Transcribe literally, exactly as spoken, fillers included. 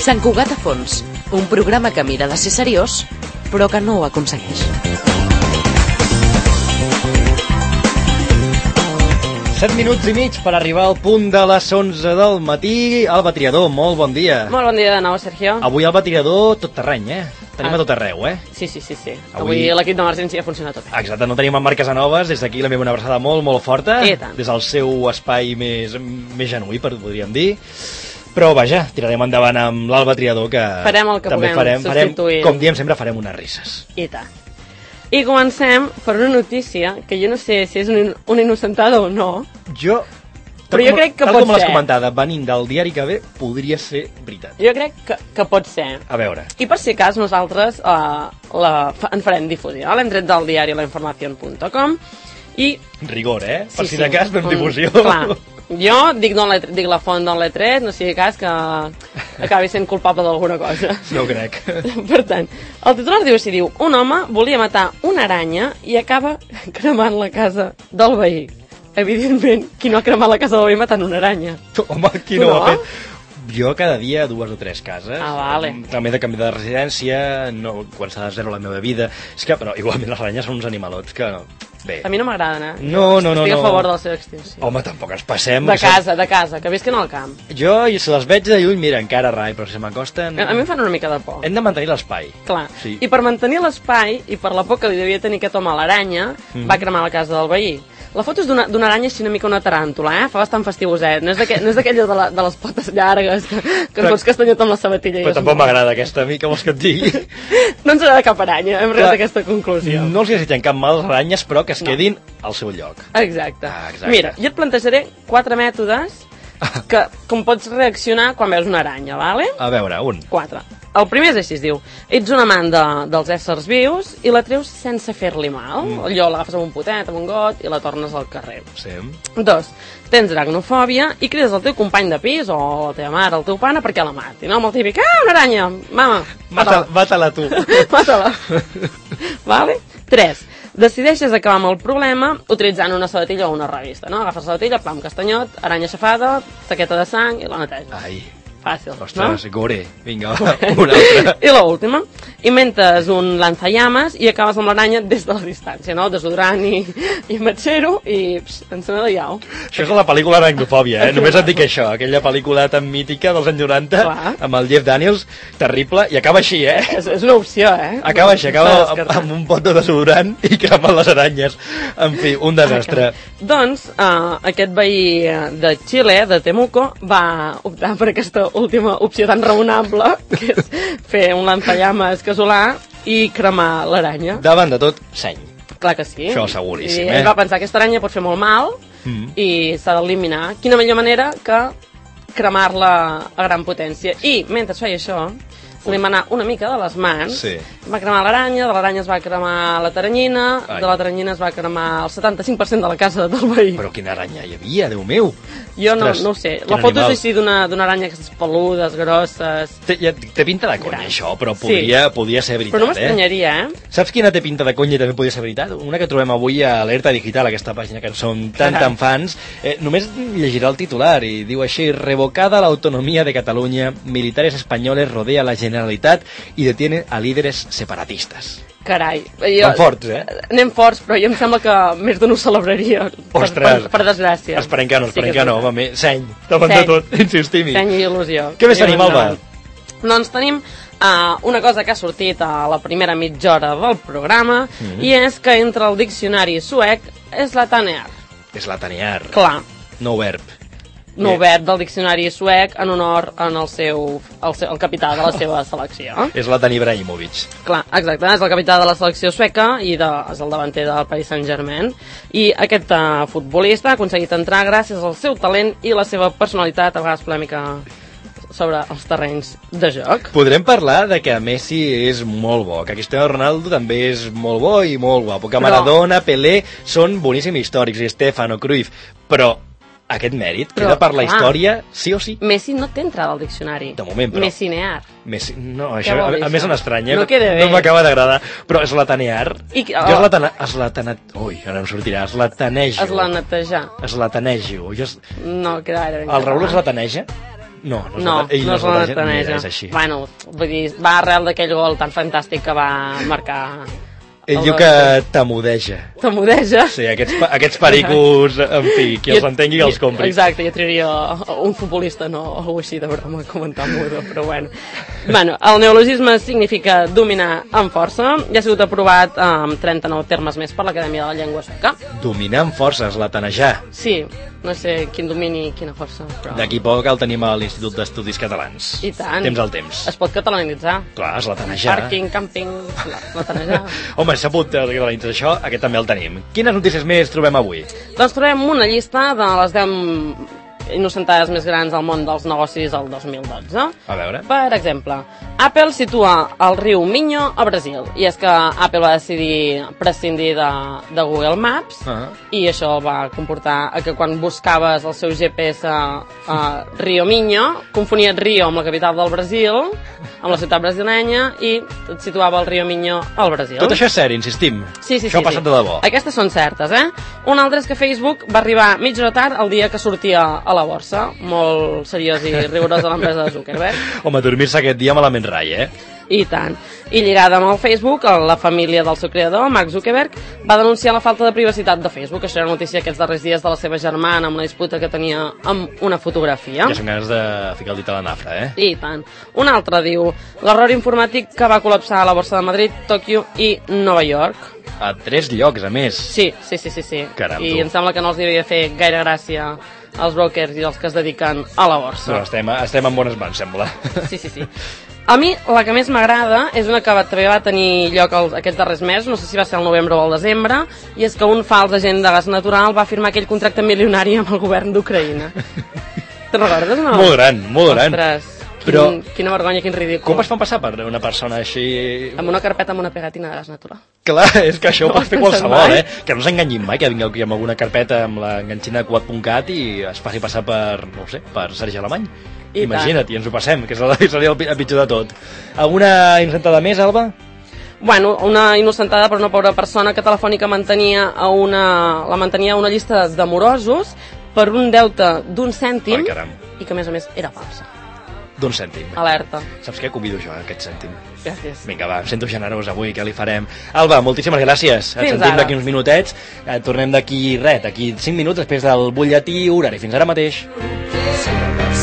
Sant Cugat a fons, un programa que mira de ser seriós, però que no ho aconsegueix. set minuts i mig per arribar al punt de les onze del matí. Alba Triadó, molt bon dia. Molt bon dia de nou, Sergio. Avui Alba Triadó tot terreny, eh? Tenim ah. a tot arreu, eh? Sí, sí, sí, sí. Avui, Avui l'equip d'emergència funciona tot bé. Exacte, no tenim en Marc Casanovas, des d'aquí la meva una abraçada molt, molt forta. I tant. Des del seu espai més, més genuí, podríem dir. Però, vaja, tirarem endavant amb l'Alba Triadó, que farem el que també puguem, farem, farem, substituint. com diem sempre, farem unes risses. I tant. I comencem per una notícia que jo no sé si és una, una innocentada o no. Jo... Però jo crec que tal pot com l'has ser. comentada, venint del diari que ve, podria ser veritat. Jo crec que, que pot ser. A veure. I per si cas nosaltres uh, la, en farem difusió. L'hem tret del diari la información punt com i... Rigor, eh? Per sí, si de cas, fem difusió. Clar. Jo dic, no dic la font d'on l'he tret, no sigui cas que acabi sent culpable d'alguna cosa. No ho crec. Per tant, el titular diu així, diu: un home volia matar una aranya i acaba cremant la casa del veí. Evidentment, qui no ha cremat la casa del veí matant una aranya? Home, qui no, no ho ha fet? Jo cada dia dues o tres cases. Ah, vale. També de canvi de residència, no, quan s'ha de zero la meva vida. És que, però, igualment, les aranyes són uns animalots que... Bé. A mi no m'agraden, eh? No, no, no. Estic no. a favor de la seva extinció. Home, tampoc ens passem. De casa, de casa, que visquen al camp. Jo, i si les veig de lluny, mira, encara rai, però si m'acosten... A mi em fan una mica de por. Hem de mantenir l'espai. Clar. Sí. I per mantenir l'espai, i per la por que li devia tenir aquest home a l'aranya, mm. va cremar la casa del veí. La foto és d'una aranya així una mica una taràntula, eh? Fa bastant festivoset. No és d'aquella de, la, de les potes llargues que, que però, pots castanyar amb la sabatilla. Però tampoc m'agrada aquesta, a mi, que vols que et digui? No ens agrada cap aranya, hem arribat a aquesta conclusió. No els desitgem cap mal les aranyes, però que es quedin no. al seu lloc. Exacte. Ah, exacte. Mira, jo et plantejaré quatre mètodes que, com pots reaccionar quan veus una aranya, vale? A veure, un. Quatre. El primer és així, es diu: ets un amant de, dels éssers vius i la treus sense fer-li mal. Mm. Allò l'agafes amb un potet, amb un got i la tornes al carrer. Sí. Dos, tens aracnofòbia i crides al teu company de pis o la teva mare, el teu pane, perquè la mati, no? Amb el típic: ah, una aranya, mama, mata-la. Mata-la tu. Mata-la. Vale? Tres, decideixes acabar amb el problema utilitzant una sabatilla o una revista, no? Agafes la sabatilla, pam, castanyot, aranya aixafada, taqueta de sang i la neteges. Ai. Fàcil, ostres, no? gore. Vinga, va, una altra. I l'última, inventes un lanzallames i acabes amb l'aranya des de la distància, no? Desodorant i, i metxero i pss, encendedor i au. Això és la pel·lícula Aracnofòbia, eh? Només et dic això, aquella pel·lícula tan mítica dels anys noranta, clar, amb el Jeff Daniels, terrible, i acaba així, eh? És, és una opció, eh? Acaba així, acaba amb, amb un pot de desodorant i cremant les aranyes. En fi, un desastre. Okay. Doncs, uh, aquest veí de Xile, de Temuco, va optar per aquesta última opció tan raonable, que és fer un lanzallames casolà i cremar l'aranya. Davant de tot, seny. Clar que sí. Això seguríssim, I eh? ell va pensar que aquesta aranya pot fer molt mal mm. i s'ha d'eliminar. Quina millor manera que cremar-la a gran potència. I, mentre feia això, li va anar una mica de les mans, sí. Va cremar l'aranya, de l'aranya es va cremar la taranyina, Ai. de la taranyina es va cremar el setanta-cinc per cent de la casa del veí. Però quina aranya hi havia, Déu meu! Jo no, no ho sé, la foto animal. És així d'una aranya que és peludes, grosses... Té, ja, té pinta de conya, això, però podria, sí. podria ser veritat, però no m'estranyaria, eh? eh? Saps quina té pinta de conya i també podria ser veritat? Una que trobem avui a Alerta Digital, aquesta pàgina que som tan, tan fans. Eh, només llegirà el titular i diu així: revocada la autonomía de Cataluña, militares españoles rodea la Generalitat i detienen a líderes separatistes. Carai. Jo, Tan forts, eh? Anem forts, però jo em sembla que més d'un ho celebraria. Ostres. Per, per, per desgràcia. Esperem que no, esperem sí que, que no. Home, seny, davant de tot, insistim-hi. Seny i il·lusió. Què més tenim, Alba? Doncs tenim uh, una cosa que ha sortit a la primera mitja hora del programa, mm-hmm. i és que entre el diccionari suec és la tanear. És la tanear. Clar. No verb. No obert del diccionari suec en honor en el seu, el, seu, el capità de la seva selecció. És la Dani Ibrahimovic. Clar, exacte, és el capità de la selecció sueca i de, és el davanter del Paris Saint-Germain. I aquest uh, futbolista ha aconseguit entrar gràcies al seu talent i la seva personalitat, a vegades polèmica sobre els terrenys de joc. Podrem parlar de que Messi és molt bo, que Cristiano Ronaldo també és molt bo i molt guapo, que Maradona, però... Pelé són boníssims històrics, i Stefano, Cruyff, però aquest mèrit però, queda per la història, sí o sí. Messi no té entrada al diccionari. De moment, però... Messinear. Messi... No, això a, a més m'estranya. No queda bé. No m'acaba d'agradar. Però eslatanear... I... Oh. Jo eslatanear... Eslatana... Ui, ara em sortirà. Eslatanejo. Eslatanejar. Eslatanejo. Jo es... No, queda gaire ben El Raül eslataneja? No, no, no, ell no no se la neteja, neteja. és així. Bueno, vull dir, va arrel d'aquell gol tan fantàstic que va marcar... Ell diu que t'amudeja. T'amudeja? Sí, aquests, aquests pericos, en fi, qui els entengui que els compri. Exacte, jo trauria un futbolista, no algú així de broma, comentar mudo, però bueno. Bueno, el neologisme significa dominar amb força i ha sigut aprovat amb trenta-nou termes més per l'Acadèmia de la Llengua Sueca. Dominar amb forces, la tanejar. Sí, no sé quin domini, quina força, però... D'aquí poc el tenim a l'Institut d'Estudis Catalans. I tant. Temps al temps. Es pot catalanitzar. Clar, és la tanejar. Parking, càmping, la, la tanejar. Home, s'ha pogut catalanitzar això, aquest també el tenim. Quines notícies més trobem avui? Doncs trobem una llista de les deu innocentades més grans al món dels negocis el dos mil dotze. A veure. Per exemple, Apple situa el riu Minho a Brasil. I és que Apple va decidir prescindir de, de Google Maps uh-huh. i això va comportar que quan buscaves el seu G P S a, a Rio Minho, confonies Rio amb la capital del Brasil, amb la ciutat brasilenya, i et situava el Rio Minho al Brasil. Tot això és cert, insistim. Sí, sí, això sí, ha passat sí. de debò. Aquestes són certes, eh? Un altre és que Facebook va arribar mitja hora tard el dia que sortia a la borsa. Molt seriós i rigorós de l'empresa de Zuckerberg. Home, dormir-se aquest dia malament rai, eh? I tant. I lligada amb el Facebook, la família del seu creador, Mark Zuckerberg, va denunciar la falta de privacitat de Facebook. Això era notícia aquests darrers dies de la seva germana amb una disputa que tenia amb una fotografia. Ja són ganes de ficar el dit a la nafra, eh? I tant. Un altre diu l'error informàtic que va col·lapsar la borsa de Madrid, Tòquio i Nova York. A tres llocs, a més. Sí, sí, sí, sí. sí. Caram, I tu. em sembla que no els devia fer gaire gràcia als brokers i els que es dediquen a la borsa. No, estem, estem en bones mans, sembla. Sí, sí, sí. A mi, la que més m'agrada és una que també va tenir lloc els, aquests darrers mesos, no sé si va ser el novembre o el desembre, i és que un fals agent de gas natural va firmar aquell contracte milionari amb el govern d'Ucraïna. Te'n recordes, no? Molt gran, molt gran. Ostres, quin, però... quina vergonya, quin ridícul. Com es fan passar per una persona així... Amb una carpeta amb una pegatina de gas natural. Clar, és que això ho No pot fer has pensat qualsevol, mai? eh? Que no s'enganyin mai, que vingui aquí amb alguna carpeta amb la enganxina de quad punt cat i es faci passar per, no ho sé, per Sergi Alemany. I Imagina't, i ens ho passem, que seria el pitjor de tot. Alguna innocentada més, Alba? Bueno, una innocentada per una pobra persona que Telefònica mantenia a una, la mantenia a una llista de morosos per un deute d'un cèntim. Ai, caram. I que, a més a més, era falsa. D'un cèntim. Alerta. Saps què? Convido jo, aquest cèntim. Gràcies. Vinga, va, em sento generós avui, què li farem? Alba, moltíssimes gràcies. Fins Et sentim ara. d'aquí uns minutets. Eh, tornem d'aquí, res, d'aquí cinc minuts després del butlletí horari. Fins ara mateix.